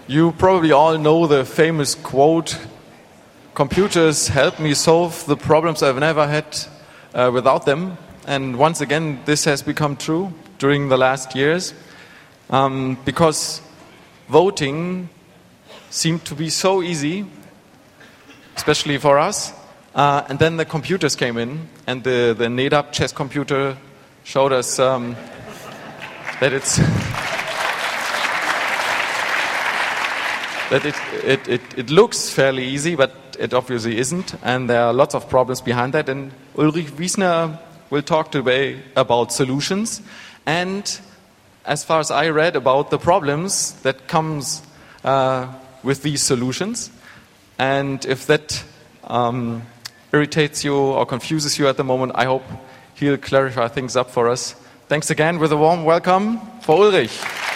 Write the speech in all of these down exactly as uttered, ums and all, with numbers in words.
You probably all know the famous quote, "Computers help me solve the problems I've never had uh, without them." And once again, this has become true during the last years um, because voting seemed to be so easy, especially for us. Uh, and then the computers came in, and the, the NetApp chess computer showed us um, that it's that it, it, it, it looks fairly easy, but it obviously isn't. And there are lots of problems behind that. And Ulrich Wiesner will talk today about solutions. And as far as I read, about the problems that comes uh, with these solutions. And if that um, irritates you or confuses you at the moment, I hope he'll clarify things up for us. Thanks again with a warm welcome for Ulrich.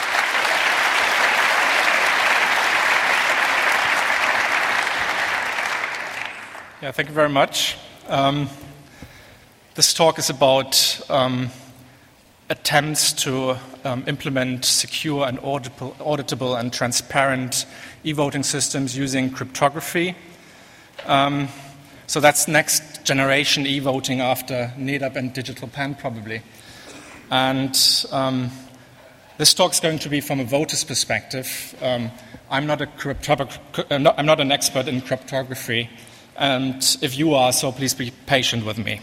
Yeah, thank you very much. Um, this talk is about um, attempts to um, implement secure and auditable, auditable and transparent e-voting systems using cryptography. Um, so that's next generation e-voting after NetApp and Digital Pen, probably. And um, this talk is going to be from a voter's perspective. Um, I'm not a cryptographer. I'm not, I'm not an expert in cryptography. And if you are, so please be patient with me.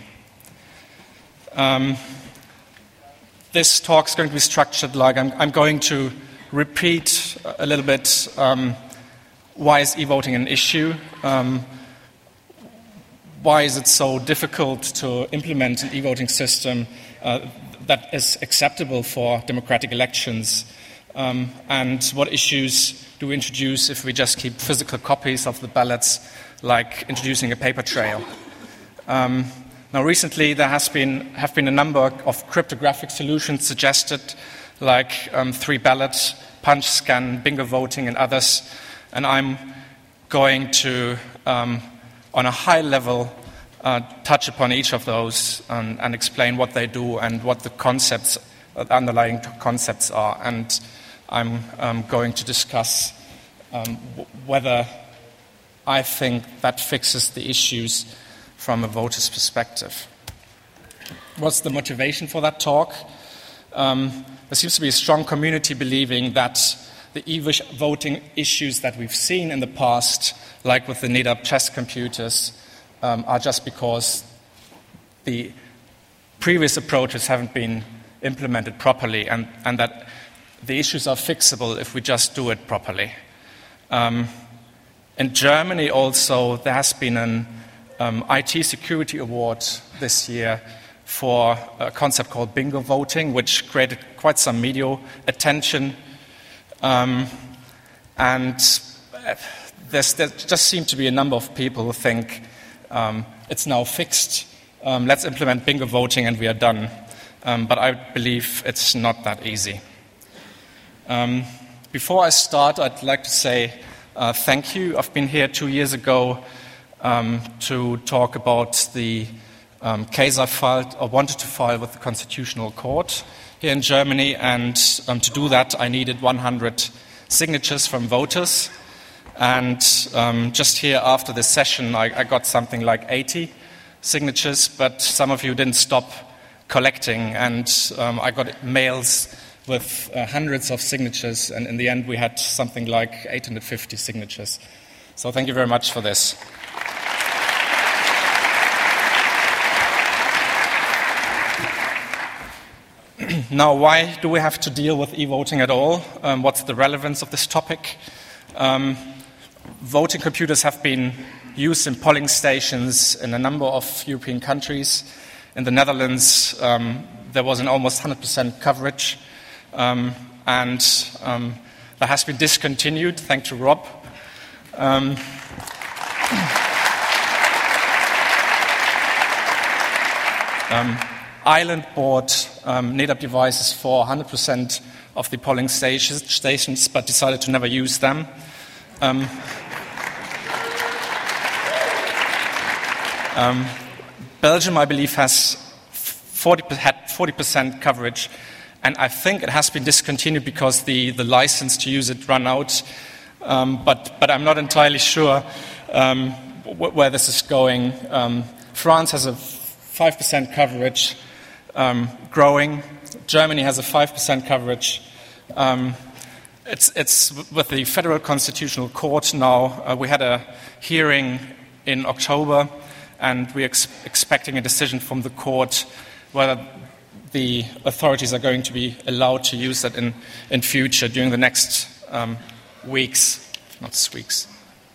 Um, this talk is going to be structured like I'm, I'm going to repeat a little bit um, why is e-voting an issue, um, why is it so difficult to implement an e-voting system uh, that is acceptable for democratic elections, um, and what issues do we introduce if we just keep physical copies of the ballots, like introducing a paper trail. Um, now, recently there has been have been a number of cryptographic solutions suggested, like um, three ballots, punch scan, bingo voting, and others. And I'm going to, um, on a high level, uh, touch upon each of those and, and explain what they do and what the concepts, uh, underlying concepts are. And I'm um, going to discuss um, w- whether I think that fixes the issues from a voter's perspective. What's the motivation for that talk? Um, there seems to be a strong community believing that the e-voting issues that we've seen in the past, like with the NetApp chess computers, um, are just because the previous approaches haven't been implemented properly, and, and that the issues are fixable if we just do it properly. Um, In Germany also, there has been an um, I T security award this year for a concept called bingo voting, which created quite some media attention. Um, and there's, there just seem to be a number of people who think um, it's now fixed, um, let's implement bingo voting and we are done. Um, but I believe it's not that easy. Um, before I start, I'd like to say Uh, thank you. I've been here two years ago um, to talk about the um, case I filed or wanted to file with the Constitutional Court here in Germany, and um, to do that I needed one hundred signatures from voters. And um, just here after this session I, I got something like eighty signatures, but some of you didn't stop collecting, and um, I got mails with uh, hundreds of signatures, and in the end we had something like eight hundred fifty signatures. So thank you very much for this. Now, why do we have to deal with e-voting at all? Um, what's the relevance of this topic? Um, voting computers have been used in polling stations in a number of European countries. In the Netherlands, um, there was an almost one hundred percent coverage. Um, and um, that has been discontinued, thanks to Rob. Um, um, Ireland bought um, NetApp devices for one hundred percent of the polling stations, stations, but decided to never use them. Um, um, Belgium, I believe, has forty, had forty percent coverage. And I think it has been discontinued because the, the license to use it ran out um, but, but I'm not entirely sure um, wh- where this is going. Um, France has a five percent coverage, um, growing. Germany has a five percent coverage. Um, it's, it's with the Federal Constitutional Court now. Uh, we had a hearing in October, and we're ex- expecting a decision from the court whether the authorities are going to be allowed to use that in, in future during the next um, weeks, not weeks.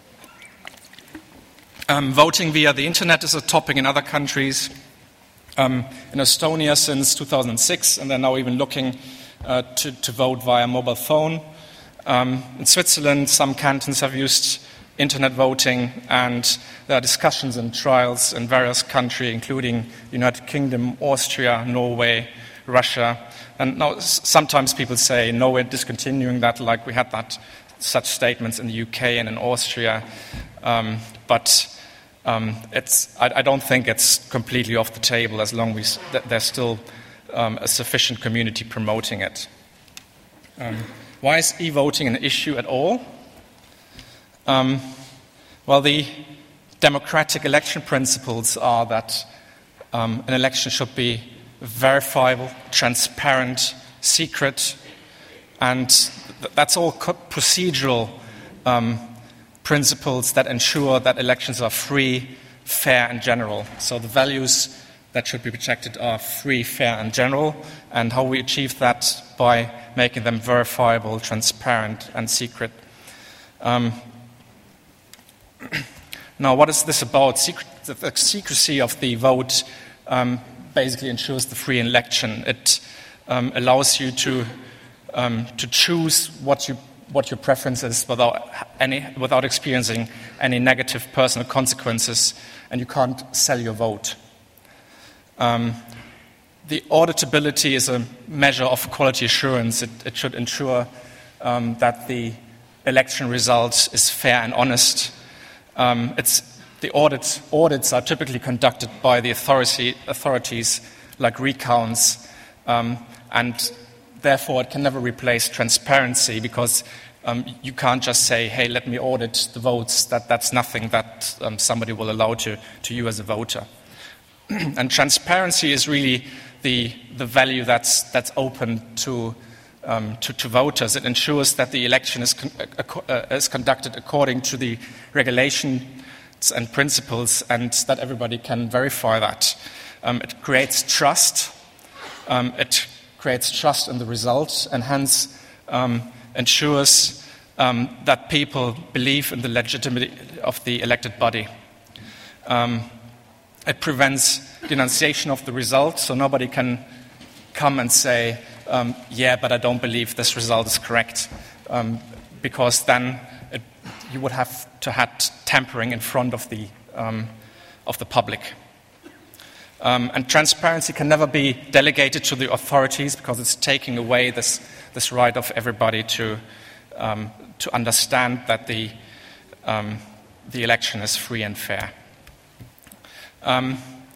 Um, voting via the internet is a topic in other countries. Um, in Estonia since two thousand six, and they're now even looking uh, to, to vote via mobile phone. Um, in Switzerland, some cantons have used internet voting, and there are discussions and trials in various countries, including the United Kingdom, Austria, Norway, Russia. And now sometimes people say, no, we're discontinuing that, like we had that such statements in the U K and in Austria. Um, but um, it's, I, I don't think it's completely off the table as long as there's still um, a sufficient community promoting it. Um, why is e-voting an issue at all? Um, well, the democratic election principles are that um, an election should be verifiable, transparent, secret, and th- that's all co- procedural um, principles that ensure that elections are free, fair, and general. So the values that should be protected are free, fair, and general, and how we achieve that by making them verifiable, transparent, and secret. Um, Now, what is this about? Secret, the secrecy of the vote um, basically ensures the free election. It um, allows you to um, to choose what you what your preference is without any without experiencing any negative personal consequences, and you can't sell your vote. Um, the auditability is a measure of quality assurance. It, it should ensure um, that the election result is fair and honest. Um, it's, the audits, audits are typically conducted by the authority, authorities, like recounts, um, and therefore it can never replace transparency because um, you can't just say, hey, let me audit the votes. That, that's nothing that um, somebody will allow to, to you as a voter. And transparency is really the, the value that's, that's open to Um, to, to voters. It ensures that the election is, con- uh, is conducted according to the regulations and principles, and that everybody can verify that. Um, it creates trust. Um, it creates trust in the results, and hence um, ensures um, that people believe in the legitimacy of the elected body. Um, it prevents denunciation of the result, so nobody can come and say, Um, yeah, but I don't believe this result is correct, um, because then it, you would have to have tampering in front of the um, of the public. Um, and transparency can never be delegated to the authorities because it's taking away this this right of everybody to um, to understand that the um, the election is free and fair. Um,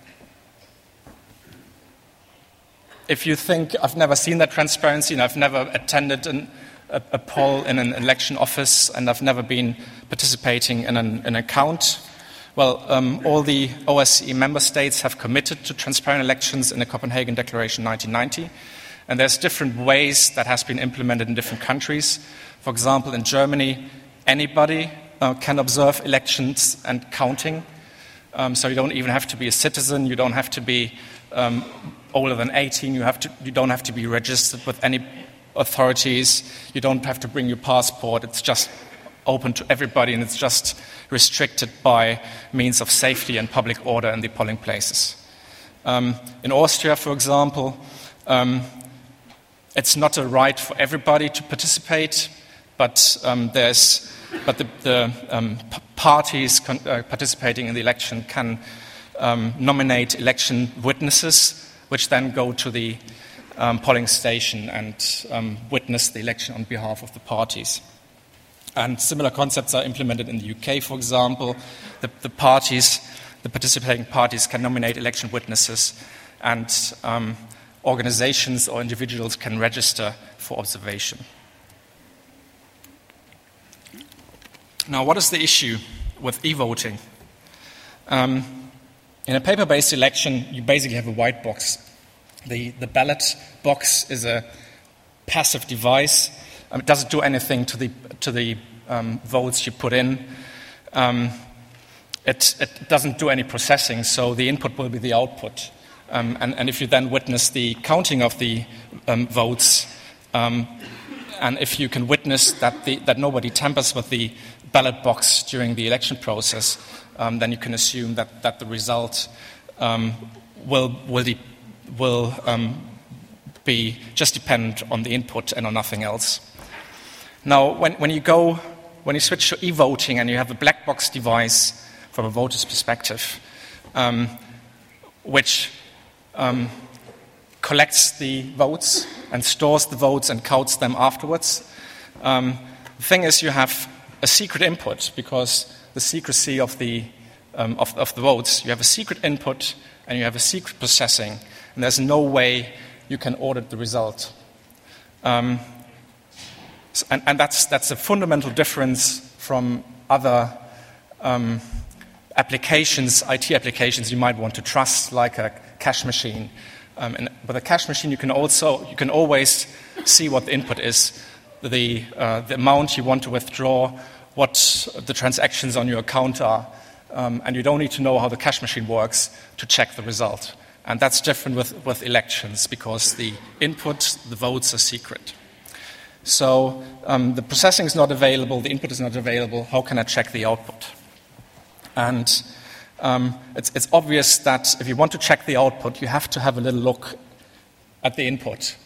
If you think, I've never seen that transparency and I've never attended an, a, a poll in an election office and I've never been participating in an, an account, well, um, all the O S C E member states have committed to transparent elections in the Copenhagen Declaration nineteen ninety. And there's different ways that has been implemented in different countries. For example, in Germany, anybody uh, can observe elections and counting. Um, so you don't even have to be a citizen, you don't have to be um, older than eighteen, you, have to, you don't have to be registered with any authorities, you don't have to bring your passport, it's just open to everybody and it's just restricted by means of safety and public order in the polling places. Um, in Austria, for example, um, it's not a right for everybody to participate, but um, there's but the, the um, p- parties con- uh, participating in the election can um, nominate election witnesses, which then go to the um, polling station and um, witness the election on behalf of the parties. And similar concepts are implemented in the U K, for example. The, the parties, the participating parties can nominate election witnesses, and um, organizations or individuals can register for observation. Now, what is the issue with e-voting? Um, in a paper-based election, you basically have a white box. The, the ballot box is a passive device. Um, it doesn't do anything to the, to the um, votes you put in. Um, it, it doesn't do any processing, so the input will be the output. Um, and, and if you then witness the counting of the um, votes, um, and if you can witness that, the, that nobody tampers with the ballot box during the election process, um, then you can assume that, that the result um, will, will, de- will um, be just dependent on the input and on nothing else. Now, when, when you go, when you switch to e-voting and you have a black box device from a voter's perspective, um, which um, collects the votes and stores the votes and counts them afterwards. Um, the thing is, you have a secret input because the secrecy of the um, of, of the votes. You have a secret input and you have a secret processing, and there's no way you can audit the result. Um, and, and that's that's a fundamental difference from other um, applications, I T applications you might want to trust, like a cash machine. Um, and with a cash machine, you can also you can always see what the input is, the uh, the amount you want to withdraw, what the transactions on your account are, um, and you don't need to know how the cash machine works to check the result. And that's different with, with elections because the input, the votes, are secret. So um, the processing is not available, the input is not available. How can I check the output? And Um, it's, it's obvious that if you want to check the output, you have to have a little look at the input.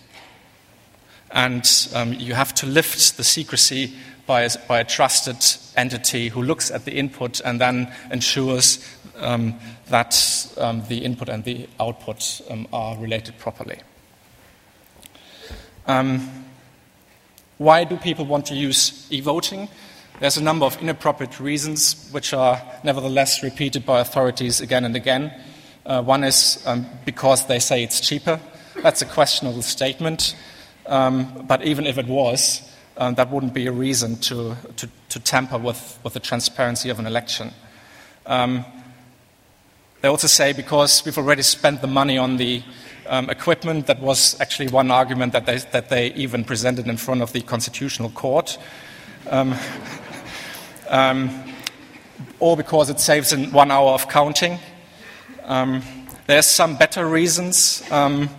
And um, you have to lift the secrecy by a, by a trusted entity who looks at the input and then ensures um, that um, the input and the output um, are related properly. Um, why do people want to use e-voting? There's a number of inappropriate reasons, which are nevertheless repeated by authorities again and again. Uh, one is um, because they say it's cheaper. That's a questionable statement. Um, but even if it was, um, that wouldn't be a reason to, to, to tamper with, with the transparency of an election. Um, they also say because we've already spent the money on the um, equipment. That was actually one argument that they, that they even presented in front of the Constitutional Court. Um, Um, or because it saves in one hour of counting. Um, there's some better reasons, um,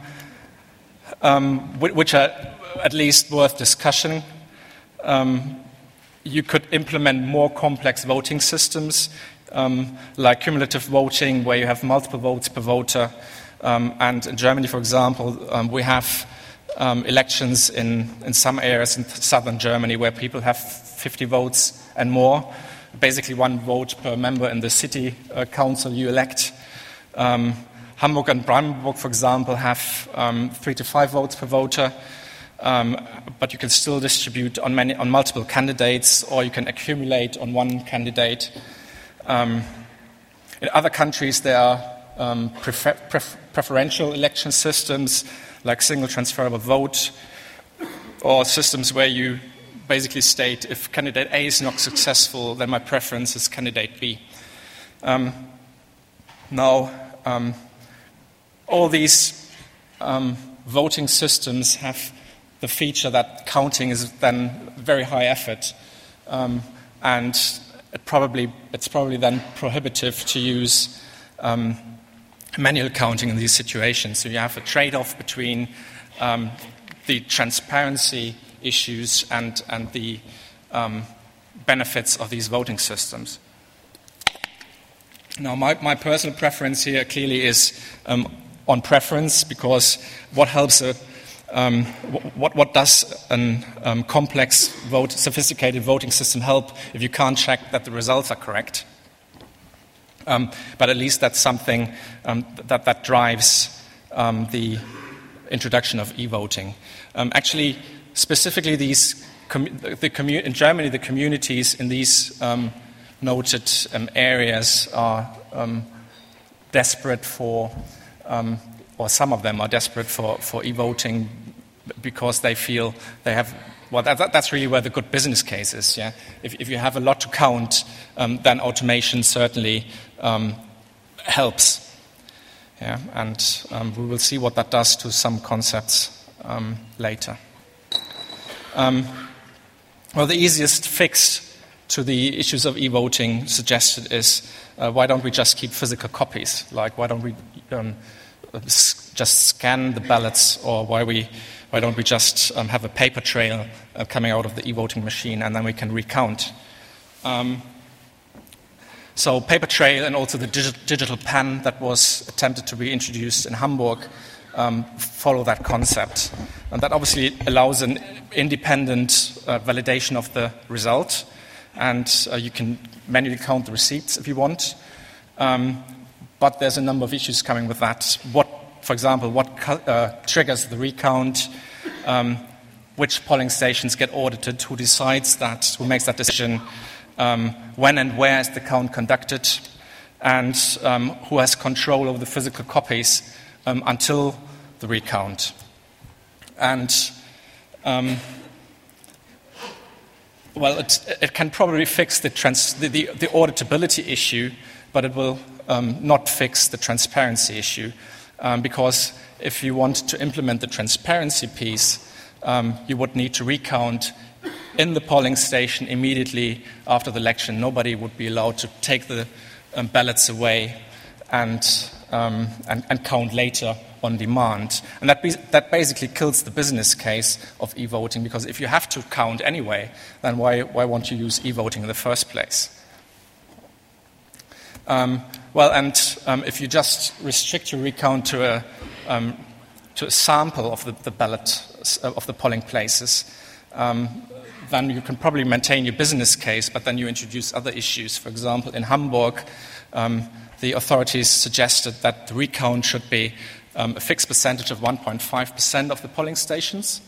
um, which are at least worth discussion. Um, you could implement more complex voting systems, um, like cumulative voting, where you have multiple votes per voter. Um, and in Germany, for example, um, we have um, elections in, in some areas in southern Germany where people have fifty votes and more, basically one vote per member in the city uh, council you elect. Um, Hamburg and Brandenburg, for example, have um, three to five votes per voter, um, but you can still distribute on, many, on multiple candidates, or you can accumulate on one candidate. Um, in other countries, there are um, prefer- pref- preferential election systems, like single transferable vote, or systems where you basically state if candidate A is not successful, then my preference is candidate B. Um, now, um, all these um, voting systems have the feature that counting is then very high effort, um, and it probably it's probably then prohibitive to use um, manual counting in these situations. So you have a trade-off between um, the transparency issues and, and the um, benefits of these voting systems. Now, my, my personal preference here clearly is um, on preference, because what helps a um, what, what does a um, complex, vote, sophisticated voting system help if you can't check that the results are correct? Um, but at least that's something um, that, that drives um, the introduction of e-voting. Um, actually, specifically, these com- the commu- in Germany, the communities in these um, noted um, areas are um, desperate for, um, or some of them are desperate for, for e-voting because they feel they have well, that, that, that's really where the good business case is. Yeah, if, if you have a lot to count, um, then automation certainly um, helps. Yeah, and um, we will see what that does to some concepts um, later. Um, well, the easiest fix to the issues of e-voting suggested is uh, why don't we just keep physical copies? Like, why don't we um, s- just scan the ballots, or why we why don't we just um, have a paper trail uh, coming out of the e-voting machine, and then we can recount. Um, so paper trail and also the digi- digital pen that was attempted to be introduced in Hamburg um, follow that concept. And that obviously allows an independent uh, validation of the result, and uh, you can manually count the receipts if you want. Um, but there's a number of issues coming with that. What, for example, what uh, triggers the recount? Um, which polling stations get audited? Who decides that? Who makes that decision? Um, when and where is the count conducted? And um, who has control over the physical copies um, until the recount? And um, well, it, it can probably fix the, trans- the, the, the auditability issue, but it will um, not fix the transparency issue. Um, because if you want to implement the transparency piece, um, you would need to recount in the polling station immediately after the election. Nobody would be allowed to take the um, ballots away and, um, and, and count later on demand. And that, be, that basically kills the business case of e-voting, because if you have to count anyway, then why, why won't you use e-voting in the first place? Um, well, and um, if you just restrict your recount to a, um, to a sample of the, the ballot, uh, of the polling places, um, then you can probably maintain your business case, but then you introduce other issues. For example, in Hamburg, um, the authorities suggested that the recount should be um, a fixed percentage of one point five percent of the polling stations.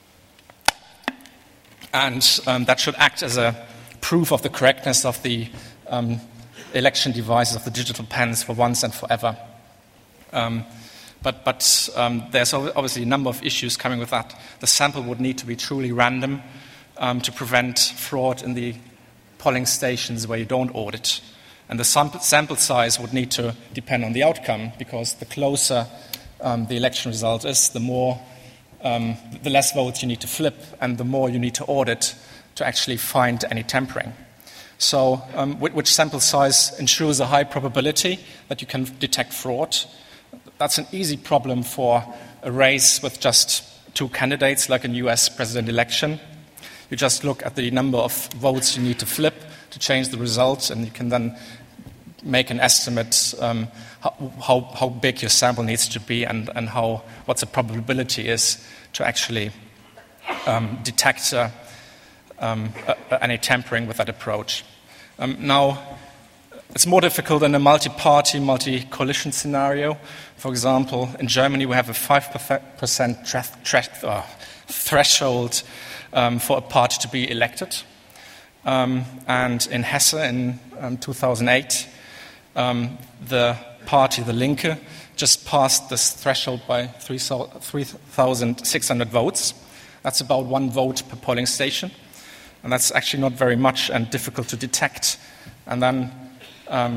And um, that should act as a proof of the correctness of the um, election devices, of the digital pens, for once and forever. Um, but but um, there's obviously a number of issues coming with that. The sample would need to be truly random um, to prevent fraud in the polling stations where you don't audit. And the sample, sample size would need to depend on the outcome, because the closer um, the election result is, the more, um, the less votes you need to flip, and the more you need to audit to actually find any tampering. So, um, which sample size ensures a high probability that you can detect fraud? That's an easy problem for a race with just two candidates, like a U S president election. You just look at the number of votes you need to flip to change the result, and you can then make an estimate um, how, how, how big your sample needs to be, and, and how what the probability is to actually um, detect uh, um, uh, any tampering with that approach. Um, now, it's more difficult in a multi-party, multi-coalition scenario. For example, in Germany, we have a five percent tra- tra- uh, threshold um, for a party to be elected. Um, and in Hesse in um, two thousand eight, um, the party, the Linke, just passed this threshold by three thousand six hundred votes. That's about one vote per polling station. And that's actually not very much and difficult to detect. And then um,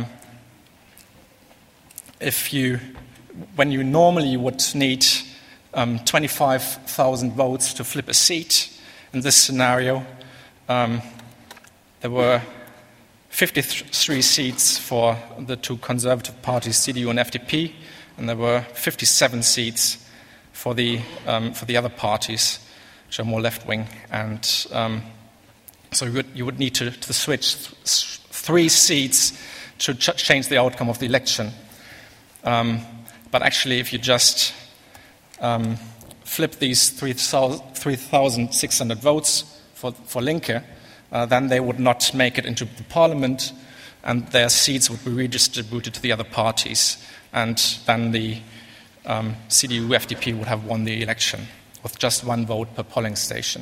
if you, when you normally would need um, twenty-five thousand votes to flip a seat, in this scenario, um, there were fifty-three seats for the two conservative parties, C D U and F D P, and there were fifty-seven seats for the um, for the other parties, which are more left-wing. And um, so you would, you would need to, to switch th- three seats to ch- change the outcome of the election. Um, but actually, if you just um, flip these three thousand six hundred votes for, for Linke, Uh, then they would not make it into the parliament, and their seats would be redistributed to the other parties. And then the um, C D U F D P would have won the election with just one vote per polling station.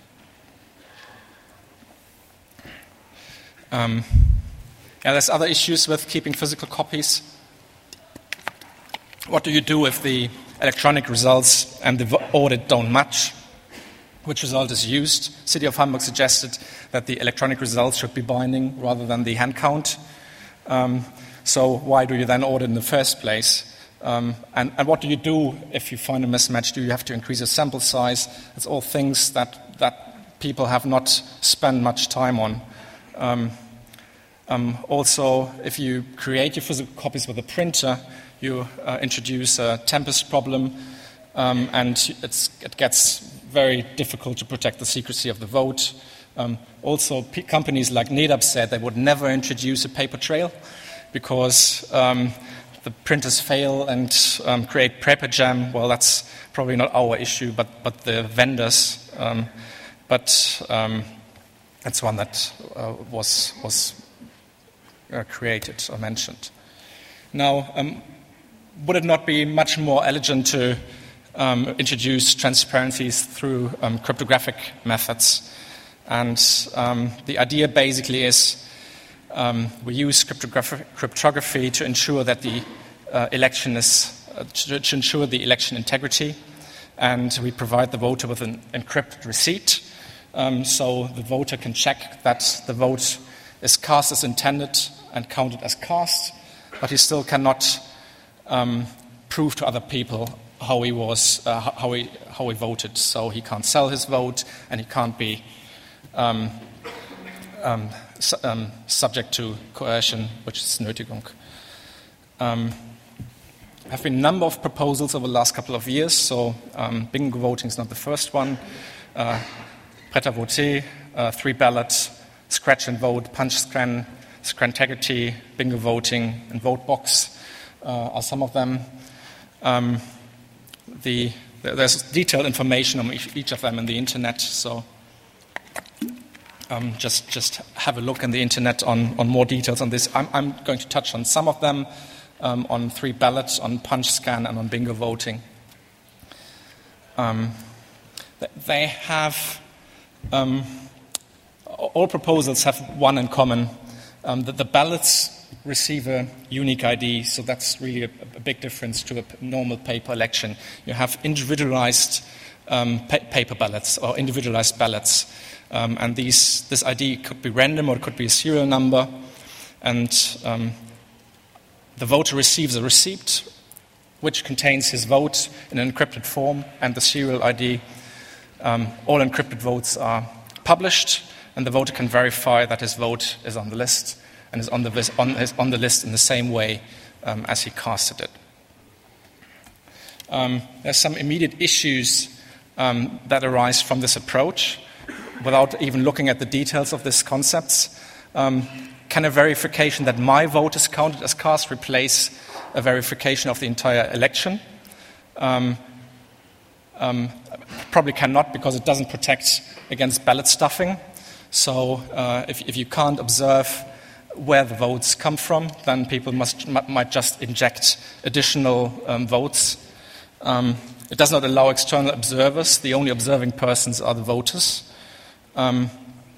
Um, yeah, there's other issues with keeping physical copies. What do you do if the electronic results and the audit don't match? which result is used. City of Hamburg suggested that the electronic results should be binding rather than the hand count. Um, so why do you then audit in the first place? Um, and, and what do you do if you find a mismatch? Do you have to increase your sample size? It's all things that, that people have not spent much time on. Um, um, also, if you create your physical copies with a printer, you uh, introduce a tempest problem, um, and it's, it gets very difficult to protect the secrecy of the vote. Um, also, p- companies like NetApp said they would never introduce a paper trail because um, the printers fail and um, create paper jam. Well, that's probably not our issue, but, but the vendors. Um, but um, that's one that uh, was, was uh, created or mentioned. Now, um, would it not be much more elegant to um, introduce transparencies through um, cryptographic methods? And um, the idea basically is um, we use cryptography, cryptography to ensure that the uh, election is uh, to, to ensure the election integrity, and we provide the voter with an encrypted receipt, um, so the voter can check that the vote is cast as intended and counted as cast, but he still cannot um, prove to other people how he was uh, how he how he voted. So he can't sell his vote, and he can't be Um, um, su- um, subject to coercion, which is Nötigung. Um, there have been a number of proposals over the last couple of years, so um, bingo voting is not the first one. Uh, Prêt à voter, uh, three ballots, scratch and vote, punch scan, scantegrity, bingo voting, and vote box uh, are some of them. Um, the, there's detailed information on each, each of them in the internet, so Um, just, just have a look on the internet on, on more details on this. I'm, I'm going to touch on some of them, um, on three ballots, on punch scan, and on bingo voting. Um, they have, um, all proposals have one in common, um, that the ballots receive a unique I D, so that's really a, a big difference to a normal paper election. You have individualized um, pa- paper ballots or individualized ballots. Um, and these, this I D could be random or it could be a serial number. And um, the voter receives a receipt which contains his vote in an encrypted form and the serial I D. Um, all encrypted votes are published, and the voter can verify that his vote is on the list and is on the, vis- on, is on the list in the same way um, as he casted it. Um, there's some immediate issues um, that arise from this approach. Without even looking at the details of these concepts, um, can a verification that my vote is counted as cast replace a verification of the entire election? Um, um, probably cannot, because it doesn't protect against ballot stuffing. So uh, if, if you can't observe where the votes come from, then people must, m- might just inject additional um, votes. Um, it does not allow external observers. The only observing persons are the voters. Um,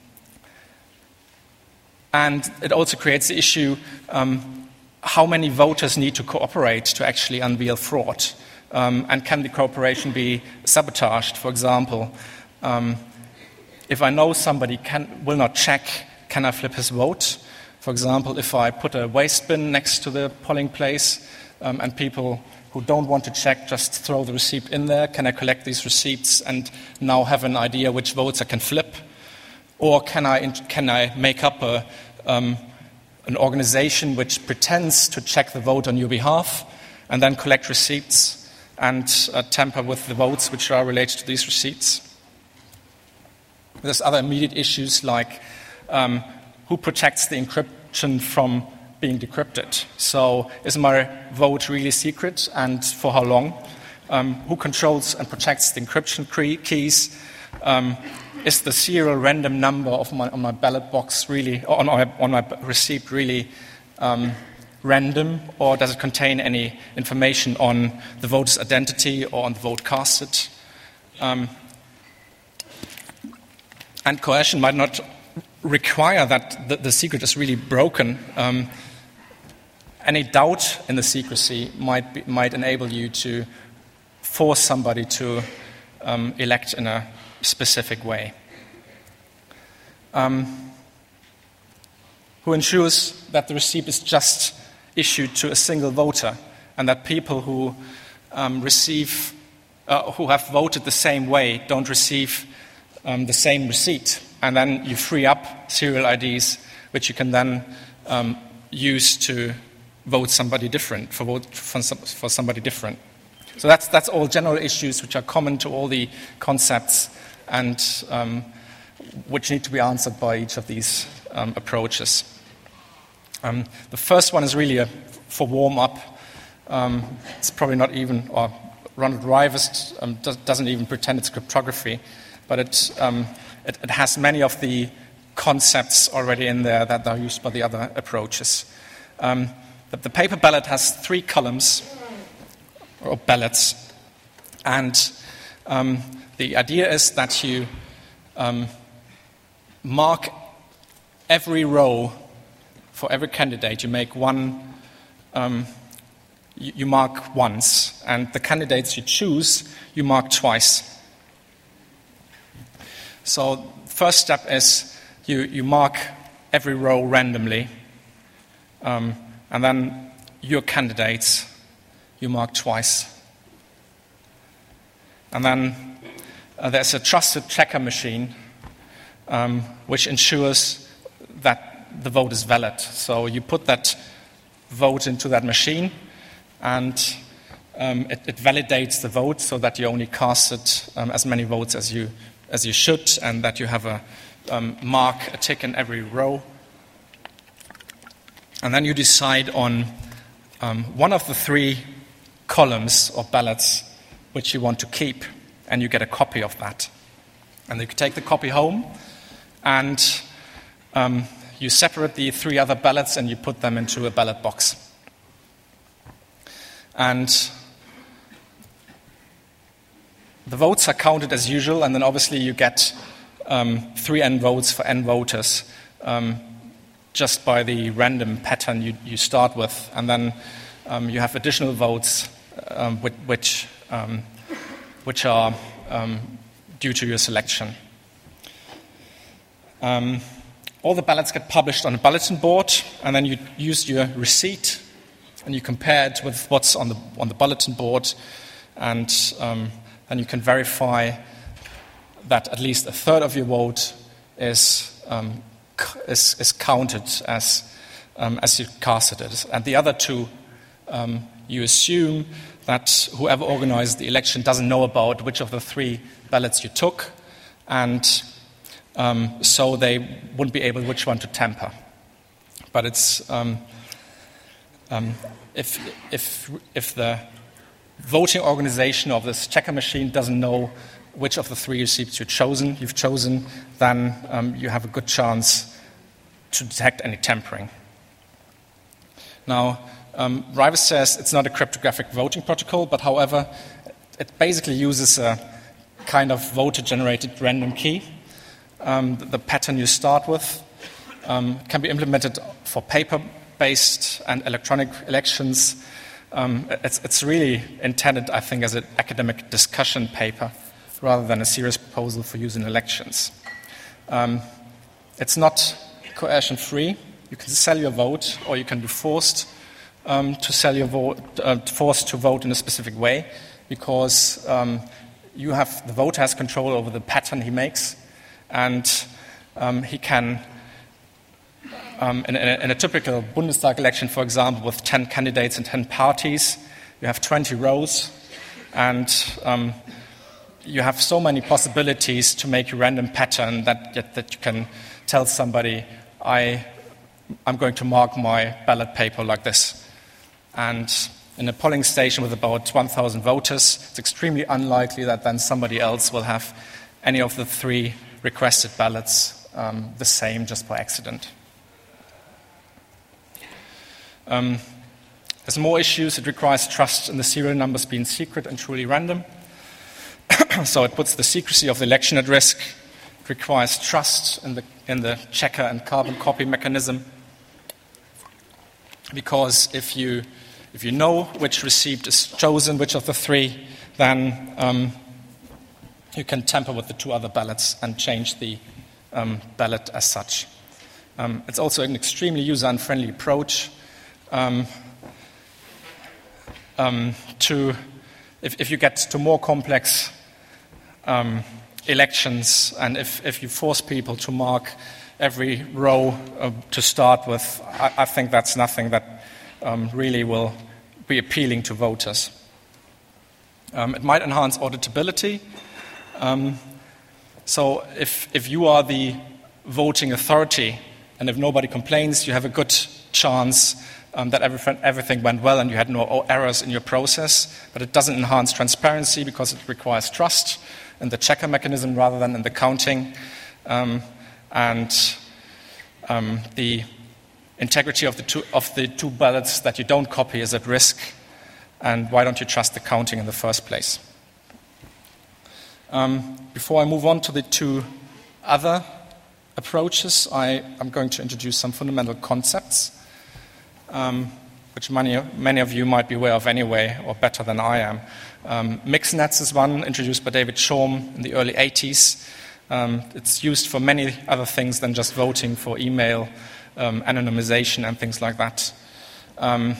and it also creates the issue, um, how many voters need to cooperate to actually unveil fraud? Um, and can the cooperation be sabotaged? For example, um, if I know somebody can, will not check, can I flip his vote? For example, if I put a waste bin next to the polling place um, and people who don't want to check just throw the receipt in there, can I collect these receipts and now have an idea which votes I can flip? Or can I can I make up a, um, an organization which pretends to check the vote on your behalf and then collect receipts and uh, tamper with the votes which are related to these receipts? There's other immediate issues like um, who protects the encryption from being decrypted? So is my vote really secret, and for how long? Um, who controls and protects the encryption keys? Um, is the serial random number of my, on my ballot box really, or on my, on my receipt really um, random, or does it contain any information on the voter's identity or on the vote casted? Um, and coercion might not require that the, the secret is really broken. Um, any doubt in the secrecy might be, might enable you to force somebody to um, elect in a specific way. Um, who ensures that the receipt is just issued to a single voter, and that people who um, receive, uh, who have voted the same way, don't receive um, the same receipt. And then you free up serial I Ds, which you can then um, use to vote somebody different, for vote for, some, for somebody different. So that's that's all general issues which are common to all the concepts, and um, which need to be answered by each of these um, approaches. Um, the first one is really a, for warm-up. Um, it's probably not even, or Ronald Rivest um, does, doesn't even pretend it's cryptography, but it, um, it, it has many of the concepts already in there that are used by the other approaches. Um, the, the paper ballot has three columns, or ballots, and um, the idea is that you um, mark every row for every candidate. You make one, um, you, you mark once, and the candidates you choose, you mark twice. So first step is you, you mark every row randomly, um, and then your candidates you mark twice. And then uh, there's a trusted checker machine um, which ensures that the vote is valid. So you put that vote into that machine, and um, it, it validates the vote so that you only casted um, as many votes as you as you should, and that you have a um, mark, a tick in every row. And then you decide on um, one of the three columns or ballots which you want to keep, and you get a copy of that. And you can take the copy home, and um, you separate the three other ballots and you put them into a ballot box. And the votes are counted as usual, and then obviously you get um, three n votes for n voters um, just by the random pattern you, you start with. And then um, you have additional votes um, which, which, um, which are um, due to your selection. Um, all the ballots get published on a bulletin board, and then you use your receipt and you compare it with what's on the on the bulletin board, and um, then you can verify that at least a third of your vote is um, is, is counted as um, as you casted it, and the other two um, you assume that whoever organized the election doesn't know about which of the three ballots you took, and um, so they wouldn't be able which one to tamper. But it's um, um, if if if the voting organization of this checker machine doesn't know which of the three receipts you've chosen, you've chosen, then um, you have a good chance to detect any tampering. Now, um, Rivest says it's not a cryptographic voting protocol, but however, it basically uses a kind of voter-generated random key. Um, the, the pattern you start with um, can be implemented for paper-based and electronic elections. Um, it's, it's really intended, I think, as an academic discussion paper rather than a serious proposal for use in elections. Um, it's not coercion-free. You can sell your vote, or you can be forced um, to sell your vote, uh, forced to vote in a specific way, because um, you have the voter has control over the pattern he makes, and um, he can. Um, in, in, a, in a typical Bundestag election, for example, with ten candidates and ten parties, you have twenty rows, and um, you have so many possibilities to make a random pattern that, that, that you can tell somebody, I, I'm going to mark my ballot paper like this. And in a polling station with about one thousand voters, it's extremely unlikely that then somebody else will have any of the three requested ballots um, the same just by accident. Um, there's more issues. It requires trust in the serial numbers being secret and truly random. So it puts the secrecy of the election at risk. It requires trust in the, in the checker and carbon copy mechanism. Because if you, if you know which receipt is chosen, which of the three, then um, you can tamper with the two other ballots and change the um, ballot as such. Um, it's also an extremely user-unfriendly approach um, um, to, if, if you get to more complex um, elections, and if, if you force people to mark every row uh, to start with, I, I think that's nothing that um, really will be appealing to voters. Um, it might enhance auditability. Um, so if, if you are the voting authority and if nobody complains, you have a good chance um, that everything, everything went well and you had no errors in your process. But it doesn't enhance transparency because it requires trust in the checker mechanism rather than in the counting. Um, and um, the integrity of the, two, of the two ballots that you don't copy is at risk. And why don't you trust the counting in the first place? Um, before I move on to the two other approaches, I am going to introduce some fundamental concepts, um, which many, many of you might be aware of anyway, or better than I am. Um, MixNets is one introduced by David Shorm in the early eighties. Um, it's used for many other things than just voting, for email, um, anonymization, and things like that. Um,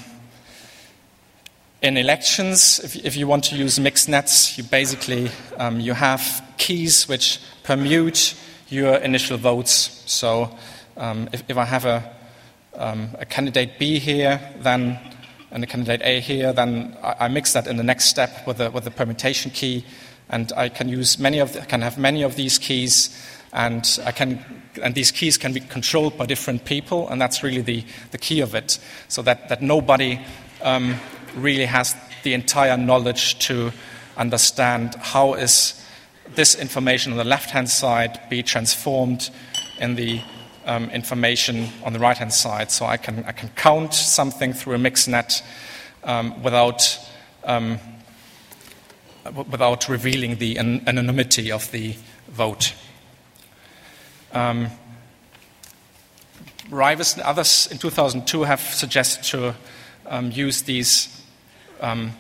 in elections, if, if you want to use MixNets, you basically um, you have keys which permute your initial votes. So um, if, if I have a, um, a candidate B here, then and a candidate A here, then I, I mix that in the next step with a with a permutation key, and I can use many of the, I can have many of these keys, and I can and these keys can be controlled by different people, and that's really the, the key of it. So that that nobody um, really has the entire knowledge to understand how is this information on the left-hand side be transformed in the um, information on the right-hand side. So I can I can count something through a MixNet um, without um, w- without revealing the an- anonymity of the vote. Um, Rivas and others in two thousand two have suggested to um, use these um,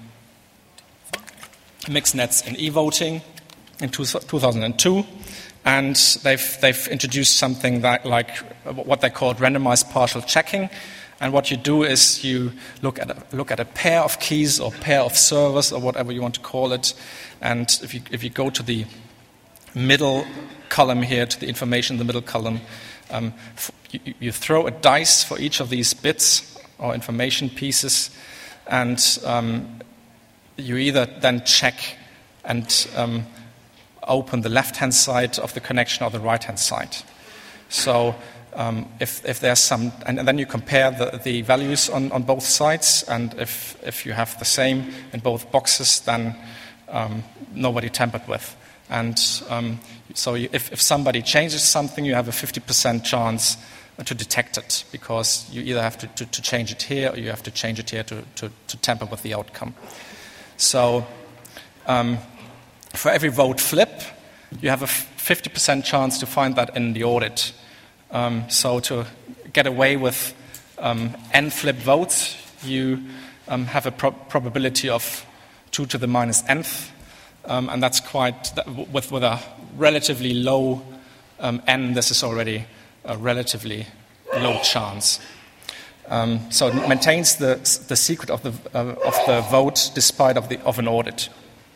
MixNets in e-voting in two thousand two, and they've they've introduced something that, like what they call randomized partial checking. And what you do is you look at a, look at a pair of keys or pair of servers or whatever you want to call it, and if you if you go to the middle column here, to the information in the middle column, um, you, you throw a dice for each of these bits or information pieces, and um, you either then check and um, open the left-hand side of the connection or the right-hand side. So um, if, if there's some, and, and then you compare the, the values on, on both sides, and if, if you have the same in both boxes, then um, nobody tampered with. And um, so you, if, if somebody changes something, you have a fifty percent chance to detect it, because you either have to, to, to change it here or you have to change it here to, to, to tamper with the outcome. So um, for every vote flip, you have a fifty percent chance to find that in the audit. Um, so to get away with um, n flip votes, you um, have a pro- probability of two to the minus nth, um, and that's quite, with, with a relatively low um, n, this is already a relatively low chance. Um, so it maintains the, the secret of the, uh, of the vote despite of, the, of an audit.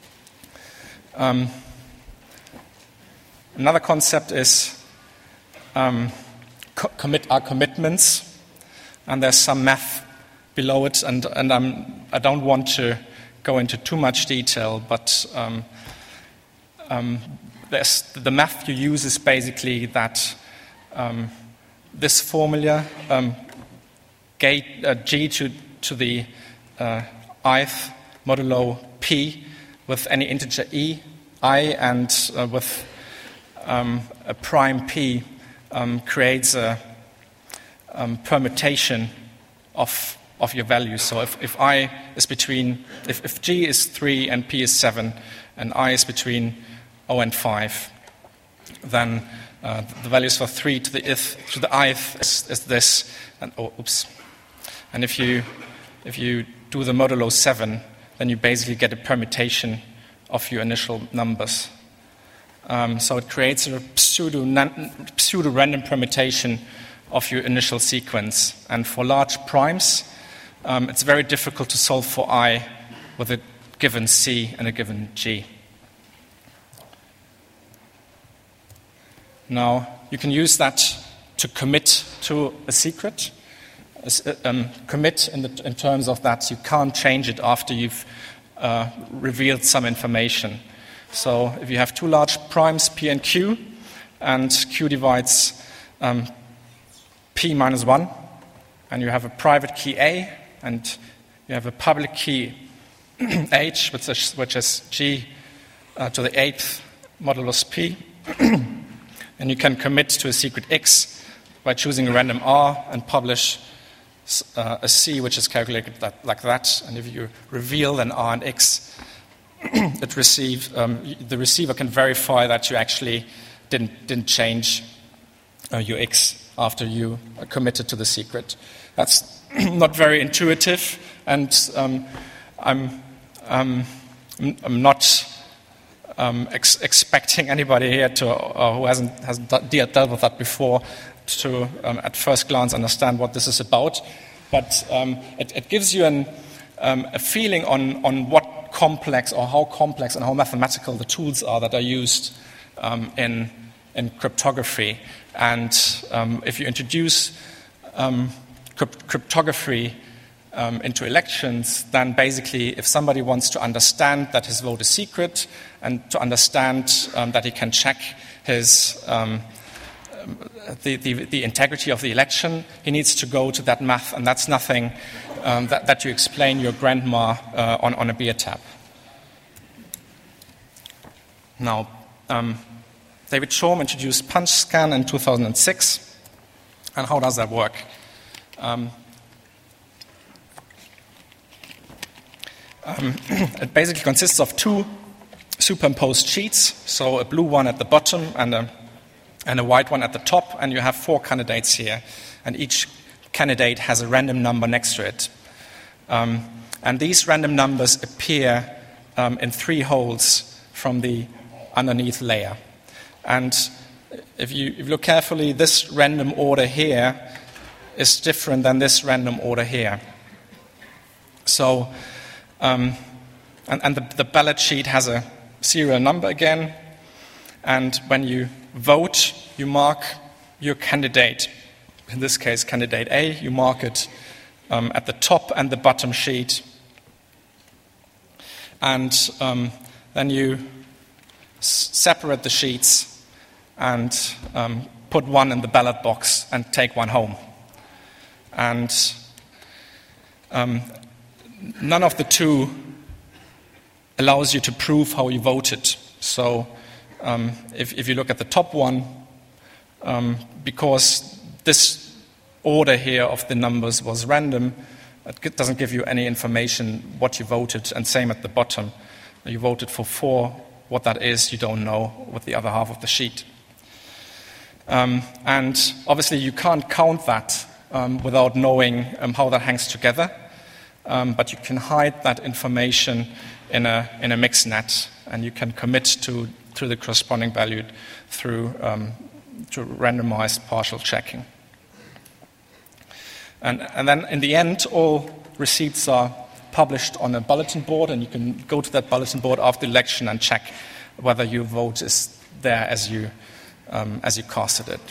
Um, another concept is um, co- commit our commitments, and there's some math below it, and, and I'm, I don't want to go into too much detail, but um, um, there's, the math you use is basically that um, this formula, um, gate, uh, G to, to the uh, ith modulo P, with any integer e, I, and uh, with um, a prime p, um, creates a um, permutation of of your values. So if, if I is between, if, if G is three and P is seven, and I is between zero and five, then uh, the values for three to the ith to the ith is, is this, and oh, oops. And if you if you do the modulo seven, then you basically get a permutation of your initial numbers. Um, so it creates a pseudo, pseudo random permutation of your initial sequence. And for large primes, um, it's very difficult to solve for I with a given C and a given G. Now, you can use that to commit to a secret. Um, commit in, the, in terms of that you can't change it after you've uh, revealed some information. So if you have two large primes, P and Q, and Q divides um, P minus one, and you have a private key A, and you have a public key H, which is, which is G uh, to the eighth modulus P, and you can commit to a secret X by choosing a random R and publish uh, a C, which is calculated that, like that, and if you reveal an R and X, it receive, um, the receiver can verify that you actually didn't, didn't change uh, your X after you committed to the secret. That's not very intuitive, and um, I'm, um, I'm not um, ex- expecting anybody here to, uh, who hasn't, hasn't dealt with that before to, um, at first glance, understand what this is about. But um, it, it gives you an, um, a feeling on, on what complex or how complex and how mathematical the tools are that are used um, in, in cryptography. And um, if you introduce um, crypt- cryptography um, into elections, then basically if somebody wants to understand that his vote is secret and to understand um, that he can check his um, the, the, the integrity of the election, he needs to go to that math, and that's nothing Um, that, that you explain your grandma uh, on, on a beer tap. Now, um, David Shorm introduced PunchScan in two thousand six. And how does that work? Um, um, it basically consists of two superimposed sheets, so a blue one at the bottom and a, and a white one at the top, and you have four candidates here, and each candidate has a random number next to it. Um, and these random numbers appear um, in three holes from the underneath layer. And if you, if you look carefully, this random order here is different than this random order here. So, um, and, and the, the ballot sheet has a serial number again, and when you vote, you mark your candidate. In this case, candidate A, you mark it um, at the top and the bottom sheet. And um, then you s- separate the sheets and um, put one in the ballot box and take one home. And um, none of the two allows you to prove how you voted. So um, if, if you look at the top one, um, because this order here of the numbers was random, it doesn't give you any information what you voted, and same at the bottom. You voted for four, what that is, you don't know with the other half of the sheet. Um, and obviously you can't count that um, without knowing um, how that hangs together, um, but you can hide that information in a, in a mixed net, and you can commit to, to the corresponding value through um, to randomized partial checking. And, and then in the end, all receipts are published on a bulletin board, and you can go to that bulletin board after the election and check whether your vote is there as you, um, as you casted it.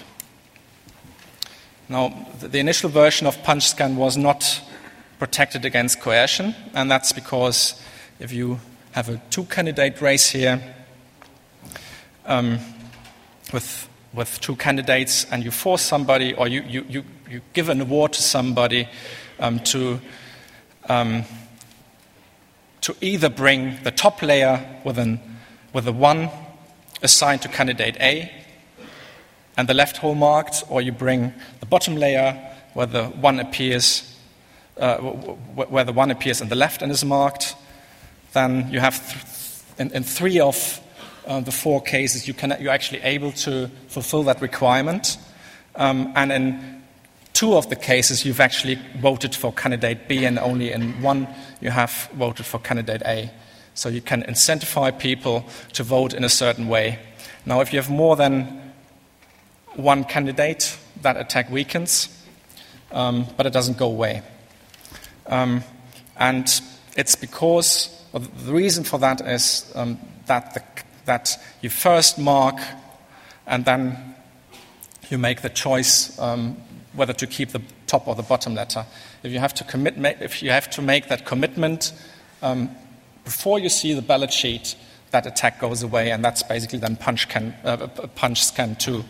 Now, the, the initial version of PunchScan was not protected against coercion, and that's because if you have a two-candidate race here um, with with two candidates, and you force somebody, or you, you, you, you give an award to somebody um, to, um, to either bring the top layer with, an, with a one assigned to candidate A and the left hole marked, or you bring the bottom layer where the one appears, uh, where the one appears in the left and is marked, then you have th- in, in three of Uh, the four cases, you can, you're actually able to fulfill that requirement. Um, and in two of the cases, you've actually voted for candidate B, and only in one you have voted for candidate A. So you can incentivize people to vote in a certain way Now, if you have more than one candidate, that attack weakens, um, but it doesn't go away. Um, and it's because, well, the reason for that is um, that, the, that you first mark and then you make the choice um, whether to keep the top or the bottom letter. If you have to commit, if you have to make that commitment um, before you see the ballot sheet, that attack goes away, and that's basically then punch can, uh, punch scan two.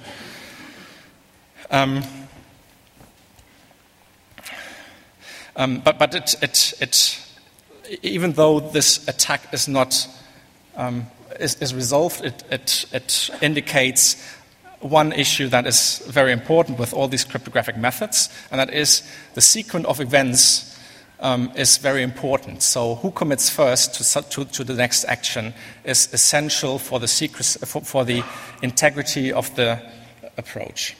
Um, um, but but it, it it even though this attack is not um, is, is resolved, it, it it indicates one issue that is very important with all these cryptographic methods, and that is the sequence of events um, is very important. So who commits first to, to, to the next action is essential for the secrecy, for, for the integrity of the approach.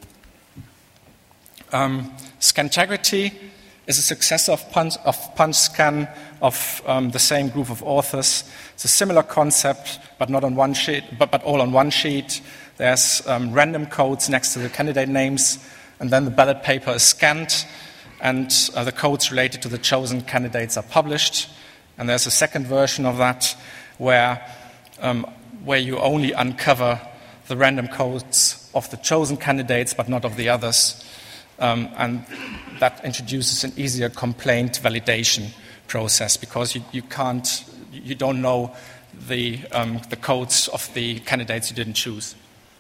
Um, Scantegrity is a successor of punch, of punch-scan of um, the same group of authors. It's a similar concept, but not on one sheet, but, but all on one sheet. There's um, random codes next to the candidate names, and then the ballot paper is scanned, and uh, the codes related to the chosen candidates are published. And there's a second version of that where, um, where you only uncover the random codes of the chosen candidates, but not of the others. Um, and that introduces an easier complaint validation process because you, you can't, you don't know the, um, the codes of the candidates you didn't choose.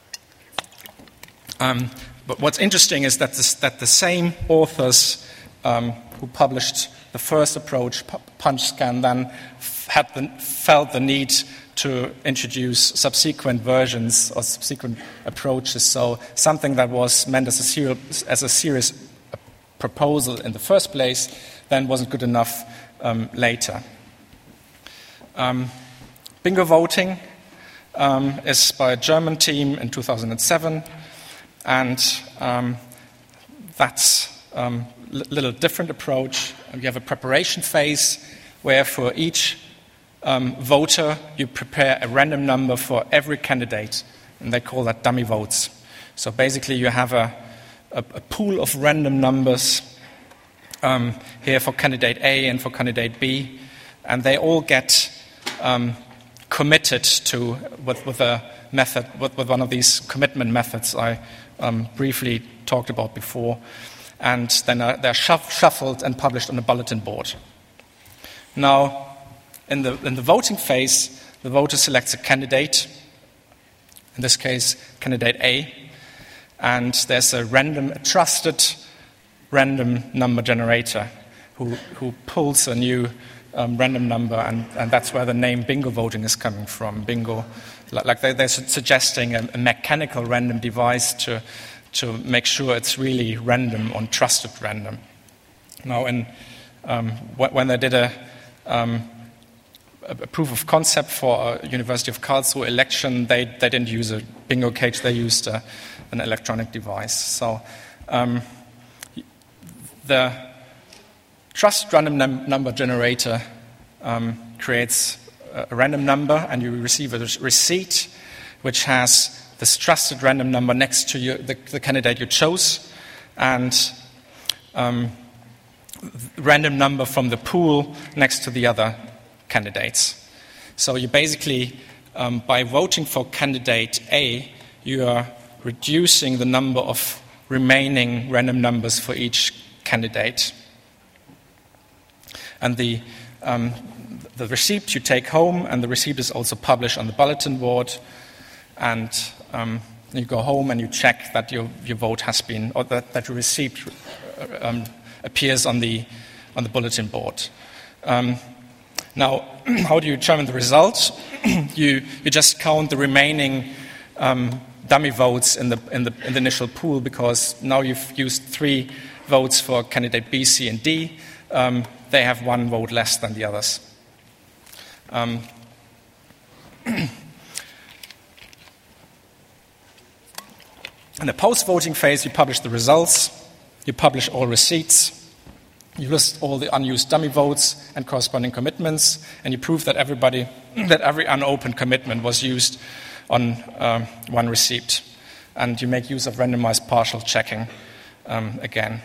Um, but what's interesting is that, this, that the same authors um, who published the first approach, punch-scan, then had the, felt the need to introduce subsequent versions or subsequent approaches. So something that was meant as a, serial, as a serious proposal in the first place then wasn't good enough um, later. Um, bingo voting um, is by a German team in two thousand seven. And um, that's a um, l- little different approach. You have a preparation phase where for each um, voter you prepare a random number for every candidate, and they call that dummy votes. So basically you have a, a, a pool of random numbers um, here for candidate A and for candidate B, and they all get um, committed to with, with a method, with, with one of these commitment methods I Um, briefly talked about before, and then uh, they're shuff- shuffled and published on a bulletin board. Now, in the in the voting phase, the voter selects a candidate, in this case, candidate A, and there's a random, a trusted random number generator who, who pulls a new um, random number, and, and that's where the name bingo voting is coming from. Bingo. Like they're suggesting a, a mechanical random device to to make sure it's really random or trusted random. Now, in, um, when they did a, um, a proof of concept for a University of Karlsruhe election, they, they didn't use a bingo cage, they used a, an electronic device. So um, the trusted random num- number generator um, creates a random number, and you receive a receipt which has this trusted random number next to your, the, the candidate you chose, and um, random number from the pool next to the other candidates. So you basically, um, by voting for candidate A, you are reducing the number of remaining random numbers for each candidate. And the um, the receipt you take home, and the receipt is also published on the bulletin board, and um, you go home and you check that your, your vote has been, or that, that your receipt um, appears on the on the bulletin board. Um, now, how do you determine the results? you you just count the remaining um, dummy votes in the, in the in the initial pool, because now you've used three votes for candidate B, C, and D. Um, they have one vote less than the others. Um, in the post-voting phase, you publish the results, you publish all receipts, you list all the unused dummy votes and corresponding commitments, and you prove that everybody, that every unopened commitment was used on um, one receipt. And you make use of randomized partial checking um, again.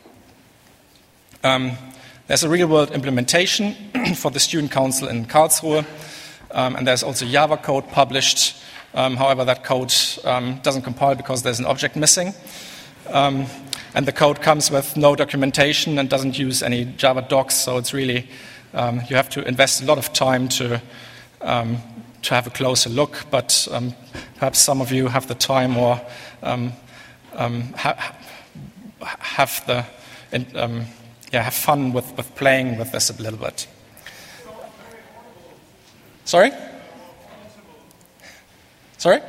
Um, there's a real-world implementation for the Student Council in Karlsruhe, um, and there's also Java code published. Um, however, that code um, doesn't compile because there's an object missing. Um, and the code comes with no documentation and doesn't use any Java docs, so it's really, um, you have to invest a lot of time to, um, to have a closer look, but um, perhaps some of you have the time or um, um, ha- have the, um, yeah, have fun with, with playing with this a little bit. Sorry? Sorry?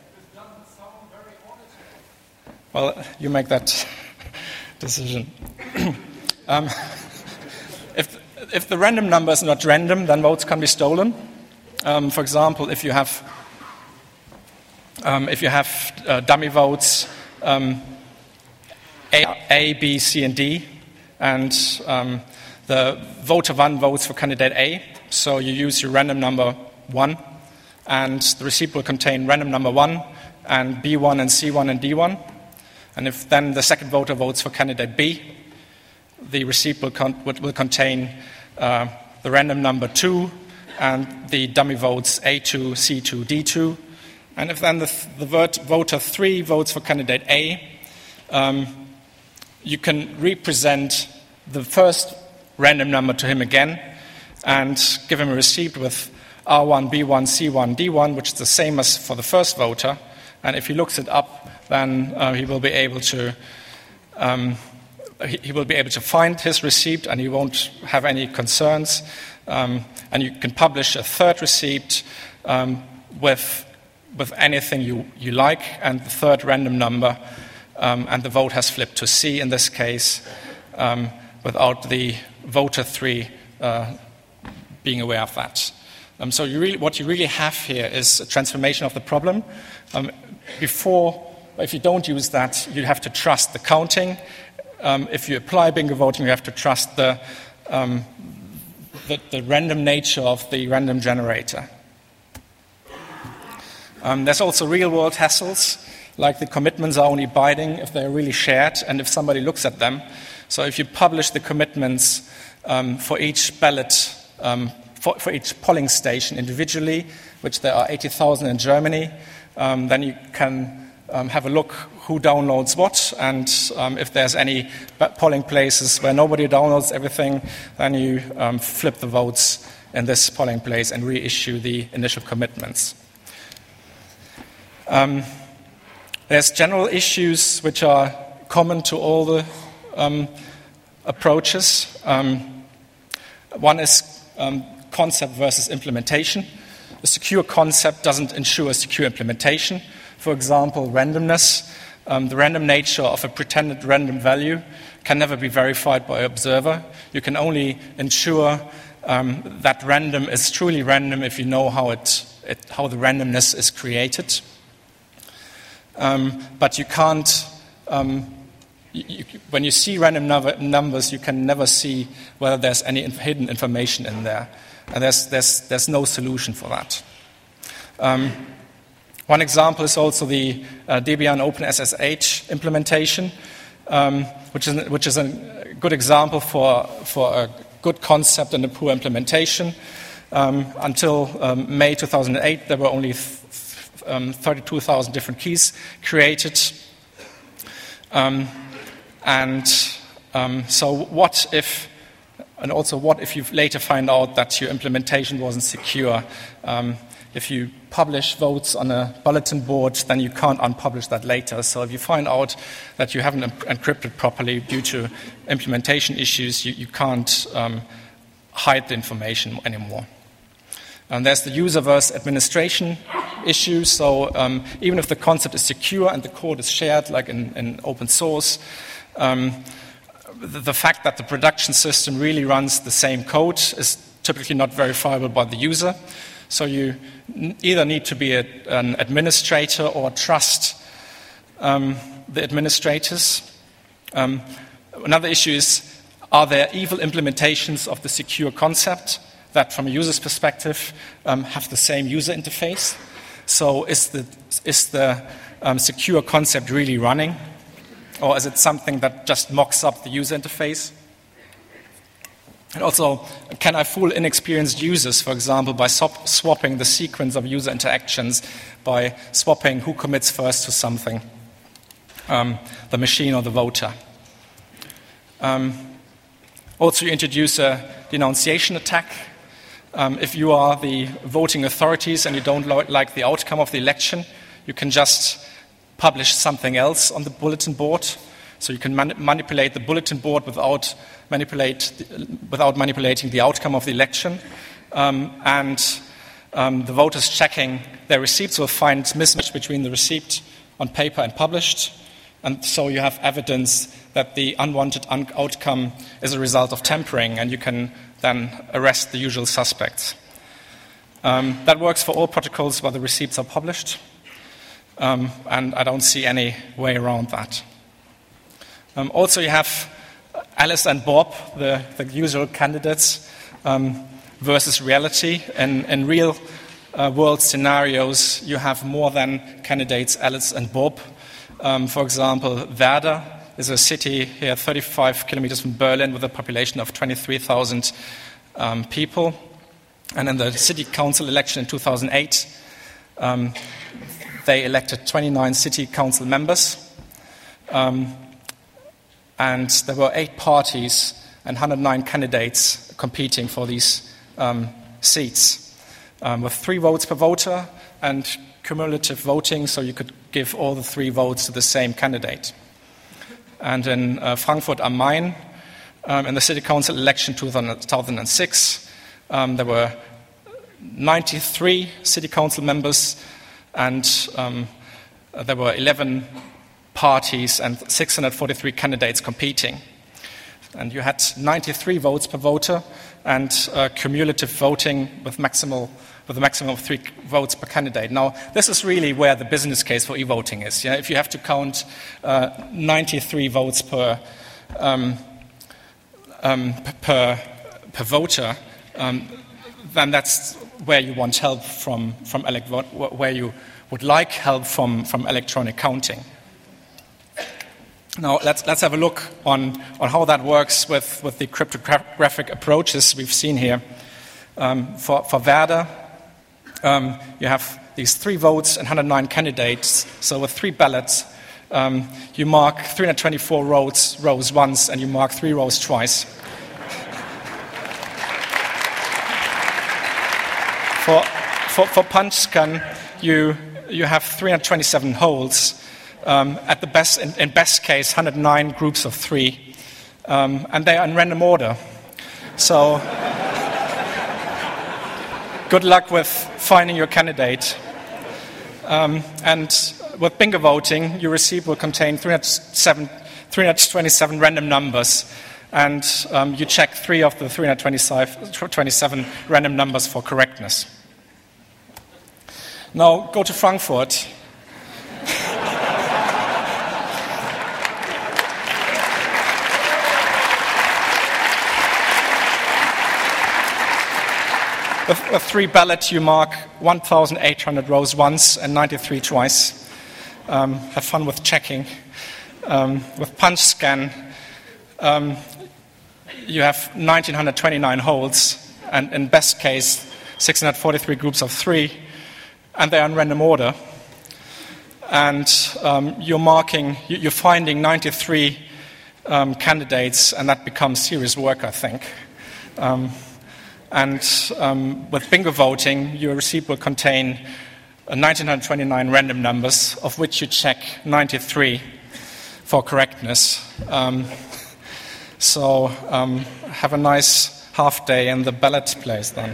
Well, you make that decision. um, if, if the random number is not random, then votes can be stolen. Um, for example, if you have um, if you have uh, dummy votes um, A, A, B, C, and D, and um, the voter one votes for candidate A, so you use your random number one, and the receipt will contain random number one and B one and C one and D one. And if then the second voter votes for candidate B, the receipt will, con- will contain uh, the random number two and the dummy votes A two, C two, D two. And if then the, th- the vot- voter three votes for candidate A, um, you can represent the first random number to him again and give him a receipt with R one, B one, C one, D one, which is the same as for the first voter. And if he looks it up, then uh, he will be able to um, he, he will be able to find his receipt, and he won't have any concerns. Um, and you can publish a third receipt um, with with anything you, you like, and the third random number, um, and the vote has flipped to C in this case, um, without the voter three uh, being aware of that. Um, so you really, what you really have here is a transformation of the problem. Um, before, if you don't use that, you have to trust the counting. Um, if you apply bingo voting, you have to trust the, um, the, the random nature of the random generator. Um, there's also real-world hassles, like the commitments are only binding if they're really shared and if somebody looks at them. So if you publish the commitments um, for each ballot, um, for, for each polling station individually, which there are eighty thousand in Germany, um, then you can um, have a look who downloads what, and um, if there's any polling places where nobody downloads everything, then you um, flip the votes in this polling place and reissue the initial commitments. Um, there's general issues which are common to all the um, approaches. Um, one is um, concept versus implementation. A secure concept doesn't ensure a secure implementation. For example, randomness. Um, the random nature of a pretended random value can never be verified by an observer. You can only ensure um, that random is truly random if you know how it, it how the randomness is created. Um, but you can't, um, you, you, when you see random number, numbers, you can never see whether there's any inf- hidden information in there. And there's, there's, there's no solution for that. Um, one example is also the uh, Debian OpenSSH implementation, um, which is, which is a good example for, for a good concept and a poor implementation. Um, until um, May two thousand eight, there were only th- Um, thirty-two thousand different keys created. Um, and um, so what if, and also what if you later find out that your implementation wasn't secure? Um, if you publish votes on a bulletin board, then you can't unpublish that later. So if you find out that you haven't encrypted properly due to implementation issues, you, you can't um, hide the information anymore. And there's the user versus administration issue. So um, even if the concept is secure and the code is shared, like in, in open source, um, the, the fact that the production system really runs the same code is typically not verifiable by the user. So you n- either need to be a, an administrator or trust um, the administrators. Um, another issue is, are there evil implementations of the secure concept that from a user's perspective um, have the same user interface? So is the, is the um, secure concept really running? Or is it something that just mocks up the user interface? And also, can I fool inexperienced users, for example, by swap- swapping the sequence of user interactions, by swapping who commits first to something, um, the machine or the voter? Um, also, you introduce a denunciation attack. Um, if you are the voting authorities and you don't lo- like the outcome of the election, you can just publish something else on the bulletin board. So you can man- manipulate the bulletin board without manipulate the, without manipulating the outcome of the election. Um, and um, the voters checking their receipts will find mismatch between the receipt on paper and published. And so you have evidence that the unwanted un- outcome is a result of tampering, and you can then arrest the usual suspects. Um, that works for all protocols where the receipts are published. Um, and I don't see any way around that. Um, also, you have Alice and Bob, the, the usual candidates, um, versus reality. In, in real uh, world scenarios, you have more than candidates Alice and Bob. Um, for example, Werder is a city here thirty-five kilometers from Berlin with a population of twenty-three thousand um, people. And in the city council election in two thousand eight, um, they elected twenty-nine city council members. Um, and there were eight parties and one hundred nine candidates competing for these um, seats, um, with three votes per voter and cumulative voting, so you could give all the three votes to the same candidate. And in uh, Frankfurt am Main, um, in the city council election two thousand six, um, there were ninety-three city council members, and um, there were eleven parties and six hundred forty-three candidates competing. And you had ninety-three votes per voter and uh, cumulative voting with maximal with a maximum of three votes per candidate. Now, this is really where the business case for e-voting is. Yeah? If you have to count uh, ninety-three votes per um, um, per per voter, um, then that's where you want help from from elec- where you would like help from from electronic counting. Now, let's let's have a look on, on how that works with, with the cryptographic approaches we've seen here. Um, for, for Werder, um, you have these three votes and one hundred nine candidates. So with three ballots, um, you mark three hundred twenty-four rows, rows once, and you mark three rows twice. for, for, for punch scan, you, you have three hundred twenty-seven holes. Um, at the best, in, in best case, one hundred nine groups of three, um, and they are in random order. So, good luck with finding your candidate. Um, and with bingo voting, your receipt will contain three hundred twenty-seven random numbers, and um, you check three of the three hundred twenty-seven random numbers for correctness. Now, go to Frankfurt. With a three ballot, you mark one thousand eight hundred rows once and ninety-three twice. Um, have fun with checking. Um, with punch scan, um, you have one thousand nine hundred twenty-nine holes, and in best case, six hundred forty-three groups of three, and they are in random order. And um, you're marking, you're finding ninety-three um, candidates, and that becomes serious work, I think. Um, And um, with bingo voting, your receipt will contain uh, one thousand nine hundred twenty-nine random numbers, of which you check ninety-three for correctness. Um, so um, have a nice half day in the ballot place then.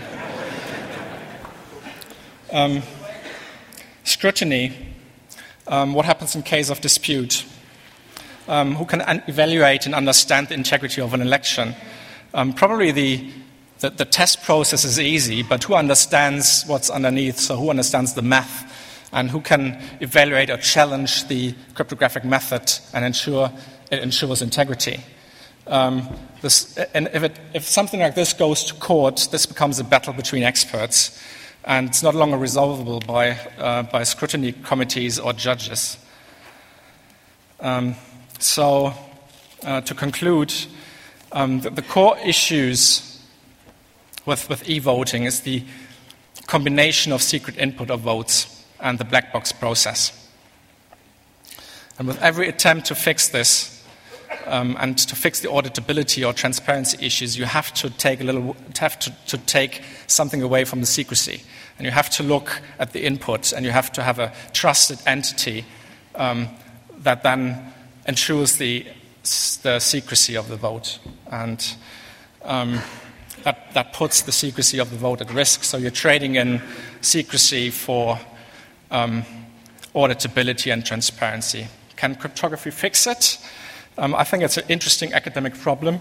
Um, scrutiny. Um, what happens in case of dispute? Um, who can un- evaluate and understand the integrity of an election? Um, probably the The, the test process is easy, but who understands what's underneath? So who understands the math, and who can evaluate or challenge the cryptographic method and ensure it ensures integrity? Um, this, and if, it, if something like this goes to court, this becomes a battle between experts. and it's not longer resolvable by, uh, by scrutiny committees or judges. Um, so, uh, to conclude, um, the, the core issues with, with e-voting is the combination of secret input of votes and the black box process. And with every attempt to fix this, um, and to fix the auditability or transparency issues, you have to take a little, have to, to take something away from the secrecy, and you have to look at the input, and you have to have a trusted entity um, that then ensures the the secrecy of the vote, and um, that that puts the secrecy of the vote at risk. So you're trading in secrecy for um, auditability and transparency. Can cryptography fix it? Um, I think it's an interesting academic problem,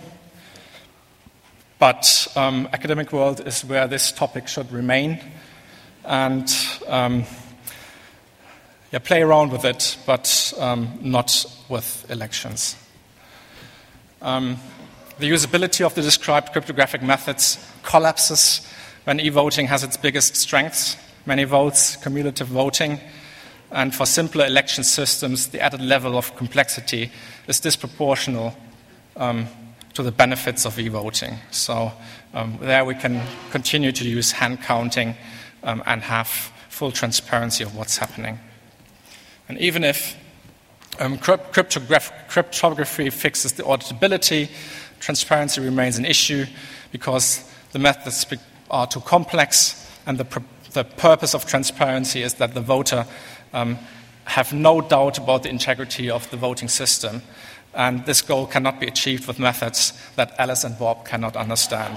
but um, academic world is where this topic should remain, and um, yeah, play around with it, but um, not with elections. Um, the usability of the described cryptographic methods collapses when e-voting has its biggest strengths: many votes, cumulative voting. And for simpler election systems, the added level of complexity is disproportional um, to the benefits of e-voting. So um, there we can continue to use hand counting um, and have full transparency of what's happening. And even if um, cryptograph- cryptography fixes the auditability, transparency remains an issue because the methods are too complex, and the, pr- the purpose of transparency is that the voter Um, have no doubt about the integrity of the voting system. And this goal cannot be achieved with methods that Alice and Bob cannot understand.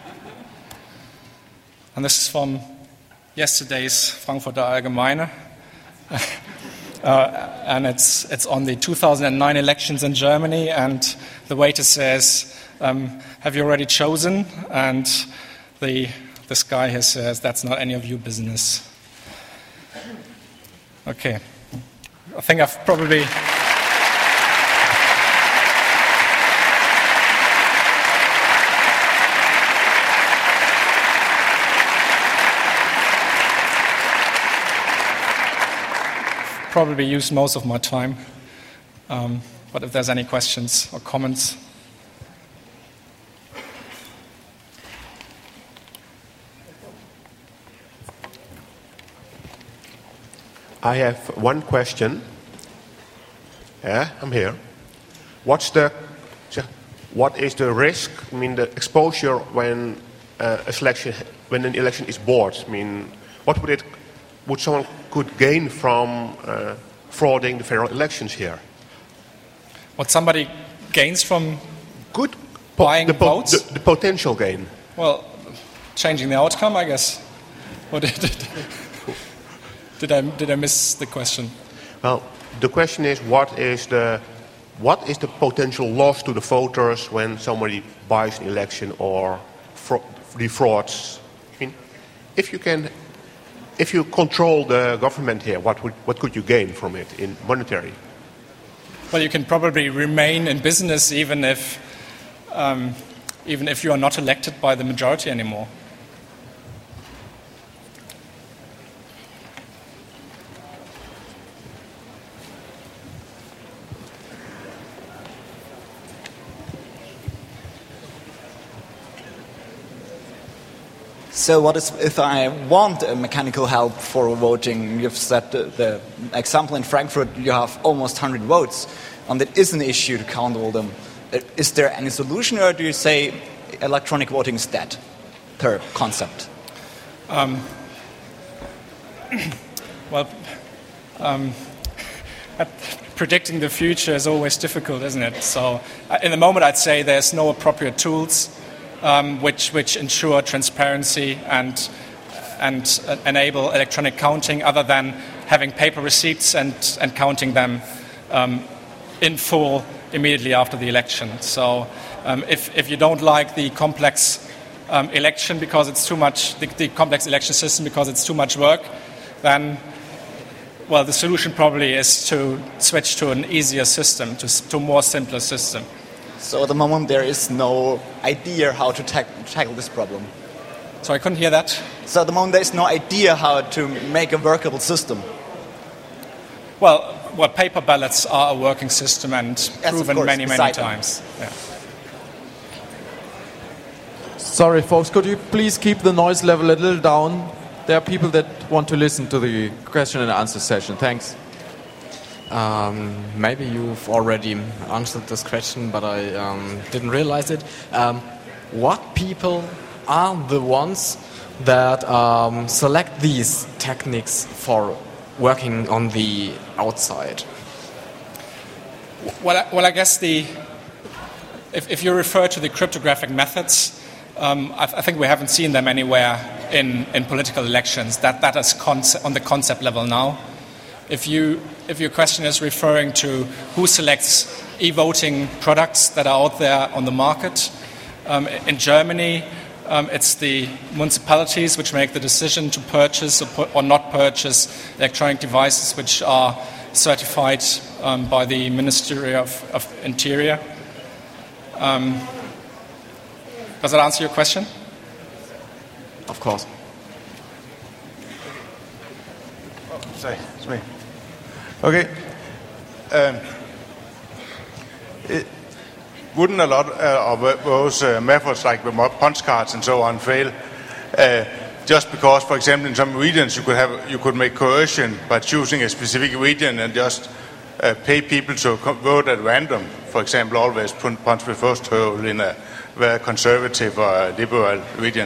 And this is from yesterday's Frankfurter Allgemeine. uh, and it's, it's on the two thousand nine elections in Germany. And the waiter says, um, have you already chosen? And the, this guy here says, that's not any of your business. Okay, I think I've probably probably used most of my time. Um, but if there's any questions or comments. I have one question. Yeah, I'm here. What's the, what is the risk? I mean, the exposure when uh, a selection, when an election is bought. I mean, what would it, would someone could gain from uh, frauding the federal elections here? What somebody gains from good po- buying the po- votes? The, the potential gain. Well, changing the outcome, I guess. What did it? Did I, did I miss the question? Well, the question is, what is the what is the potential loss to the voters when somebody buys an election or fra- defrauds? I mean, if you can, if you control the government here, what would, what could you gain from it in monetary? Well, you can probably remain in business even if um, even if you are not elected by the majority anymore. So what is if I want a mechanical help for voting? You've said the, the example in Frankfurt, you have almost one hundred votes, and it is an issue to count all them. Is there any solution, or do you say electronic voting is dead per concept? Um, well, um, predicting the future is always difficult, isn't it? So in the moment I'd say there's no appropriate tools Um, which, which ensure transparency and, and uh, enable electronic counting, other than having paper receipts and, and counting them um, in full immediately after the election. So um, if, if you don't like the complex um, election because it's too much, the, the complex election system because it's too much work, then, well, the solution probably is to switch to an easier system, to, to a more simpler system. So at the moment there is no idea how to ta- tackle this problem. So I couldn't hear that. So at the moment, there's no idea how to make a workable system. Well, well, paper ballots are a working system and Yes, proven course, many, many beside them. times. Yeah. Sorry, folks, could you please keep the noise level a little down? There are people that want to listen to the question and answer session. Thanks. Um, maybe you've already answered this question, but I um, didn't realize it. Um, what people are the ones that um, select these techniques for working on the outside? Well, I, well, I guess the if, if you refer to the cryptographic methods, um, I, I think we haven't seen them anywhere in, in political elections. That that is concept, on the concept level now. If you if your question is referring to who selects e-voting products that are out there on the market, um, in Germany, um, it's the municipalities which make the decision to purchase or, pu- or not purchase electronic devices which are certified um, by the Ministry of, of Interior. Um, does that answer your question? Of course. Sorry, it's me. Okay. Um, it, wouldn't a lot uh, of those uh, methods like the punch cards and so on fail? Uh, just because, for example, in some regions you could have you could make coercion by choosing a specific region and just uh, pay people to vote at random. For example, always punch the first hole in a very conservative or liberal region.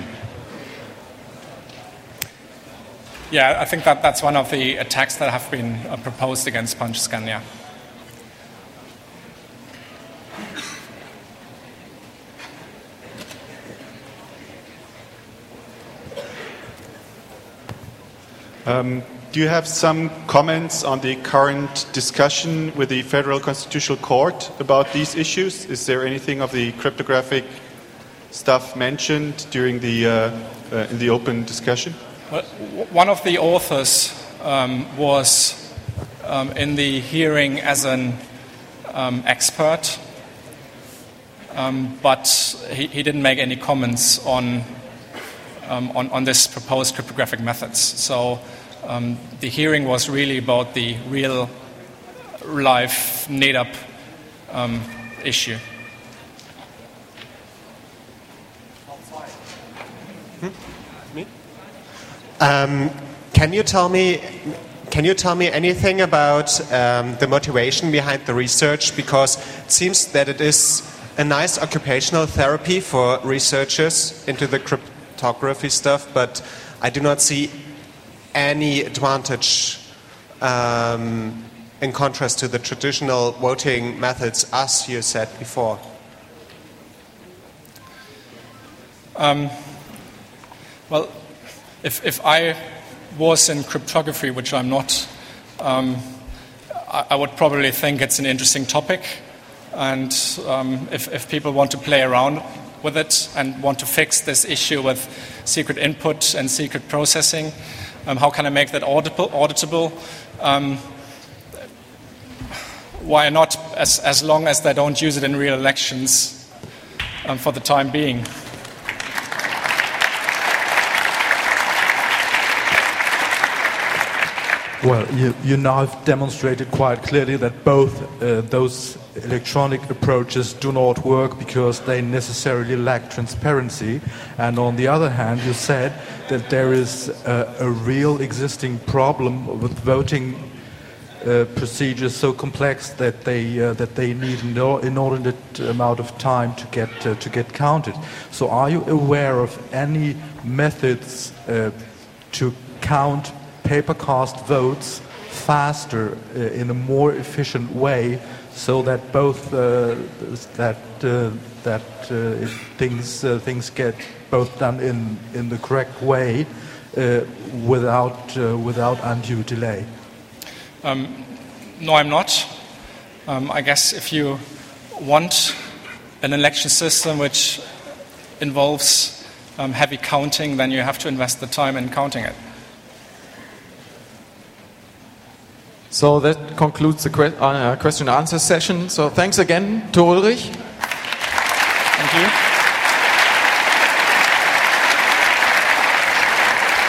Yeah, I think that that's one of the attacks that have been uh, proposed against PunchScan, yeah. Um, do you have some comments on the current discussion with the Federal Constitutional Court about these issues? Is there anything of the cryptographic stuff mentioned during the uh, uh, in the open discussion? Well, one of the authors um, was um, in the hearing as an um, expert, um, but he, he didn't make any comments on, um, on on this proposed cryptographic methods. So um, the hearing was really about the real life N A D A P um, issue. Um, can you tell me? Can you tell me anything about um, the motivation behind the research? Because it seems that it is a nice occupational therapy for researchers into the cryptography stuff, but I do not see any advantage um, in contrast to the traditional voting methods, as you said before. Um, well. If, if I was in cryptography, which I'm not, um, I, I would probably think it's an interesting topic. And um, if, if people want to play around with it and want to fix this issue with secret input and secret processing, um, how can I make that auditable? auditable? Um, why not, as, as long as they don't use it in real elections um, for the time being? Well, you, you now have demonstrated quite clearly that both uh, those electronic approaches do not work because they necessarily lack transparency. And on the other hand, you said that there is a, a real existing problem with voting uh, procedures so complex that they uh, that they need no inordinate amount of time to get uh, to get counted. So, are you aware of any methods uh, to count paper-cast votes faster uh, in a more efficient way, so that both uh, that uh, that uh, things uh, things get both done in, in the correct way uh, without uh, without undue delay? Um, no, I'm not. Um, I guess if you want an election system which involves um, heavy counting, then you have to invest the time in counting it. So that concludes the que- uh, question and answer session. So thanks again to Ulrich.